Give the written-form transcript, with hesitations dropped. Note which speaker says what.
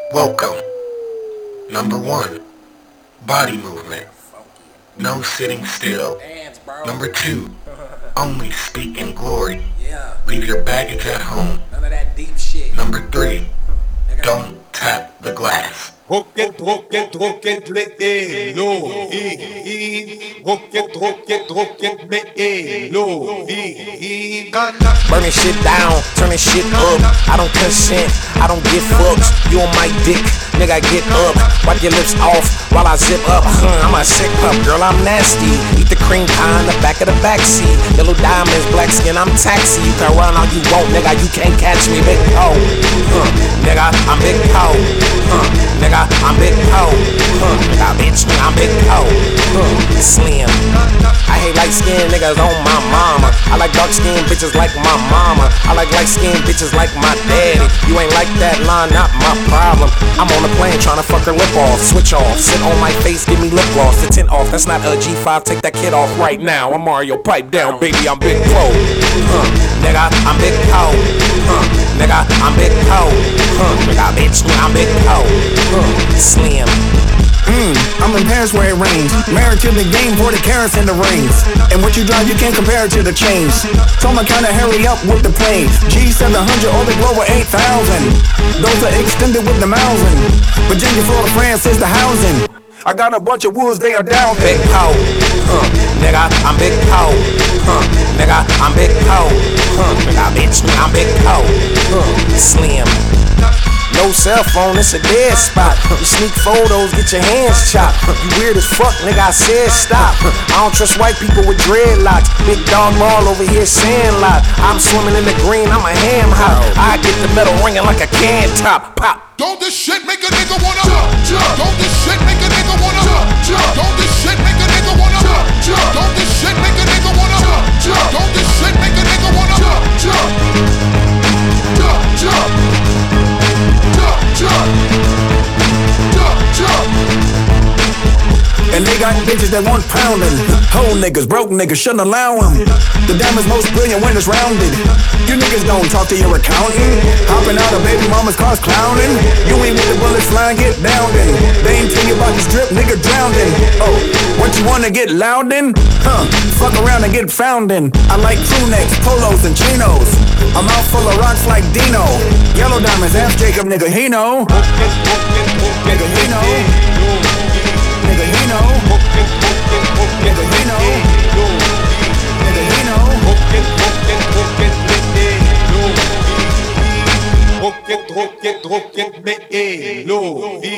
Speaker 1: Welcome. Number 1, body movement. No sitting still. Number 2, only speak in glory. Leave your baggage at home.
Speaker 2: None of that deep shit.
Speaker 1: Number 3, don't tap the glass.
Speaker 3: Rocket, me,
Speaker 2: Burning shit down, turning shit up. I don't consent, I don't give fucks. You on my dick, nigga, get up. Wipe your lips off while I zip up. I'm a sick pup, girl, I'm nasty. Eat the cream pie in the back of the backseat. Yellow diamonds, black skin, I'm taxi. You can run all you want, nigga, you can't catch me, big hoe. Nigga, I'm big hoe. Nigga, I'm big hoe. Nigga, bitch, I'm big hoe. Slim. I hate light skinned niggas on my mama. I like dark skinned bitches like my mama. I like light skinned bitches like my daddy. You ain't like that line, not my problem. I'm on the plane trying to fuck her lip off. Switch off, sit on my face, give me lip gloss. The tint off, that's not a G5, take that kid off right now. I'm Mario, pipe down, baby, I'm big pro. Nigga, I'm big hoe. Nigga, I'm big hoe. Nigga, bitch, I'm big hoe. Slim.
Speaker 4: I'm in Paris where it rains. Married to the game, 40 carats in the rings. And what you drive, you can't compare it to the chains. Told my kinda hurry up with the plane. G700 or the Global 8000. Those are extended with the Mausen. Virginia, Florida, France is the housing. I got a bunch of wolves, they are down there.
Speaker 2: Big hoe, nigga, I'm big hoe. Nigga, I'm big hoe. Nigga, bitch, I'm big hoe. Slim. No cell phone, it's a dead spot. You sneak photos, get your hands chopped. You weird as fuck, nigga, I said stop. I don't trust white people with dreadlocks. Big dog ball over here, sandlot. I'm swimming in the green, I'm a ham hop. I get the metal ringing like a can top. Pop.
Speaker 5: Don't this shit make a nigga wanna Don't this shit make a nigga wanna Don't this shit make a nigga wanna Don't this shit make a nigga wanna Don't this shit make a nigga wanna
Speaker 4: And they got bitches that want pounding. Whole niggas, broke niggas, shouldn't allow them. The diamond's most brilliant when it's rounded. You niggas don't talk to your accountant. Hopping out of baby mama's cars clowning. You ain't with the bullets flying, get downed in. They ain't tell you about this drip, nigga drowning. Oh, what you wanna get loud in? Fuck around and get found in. I like crew necks, polos, and chinos. A mouth full of rocks like Dino. Yellow diamonds, ask Jacob, nigga, he know. Nigga, he know. Nigga, he know. Nigga, he know. Nigga, he know.
Speaker 3: Rocket, me,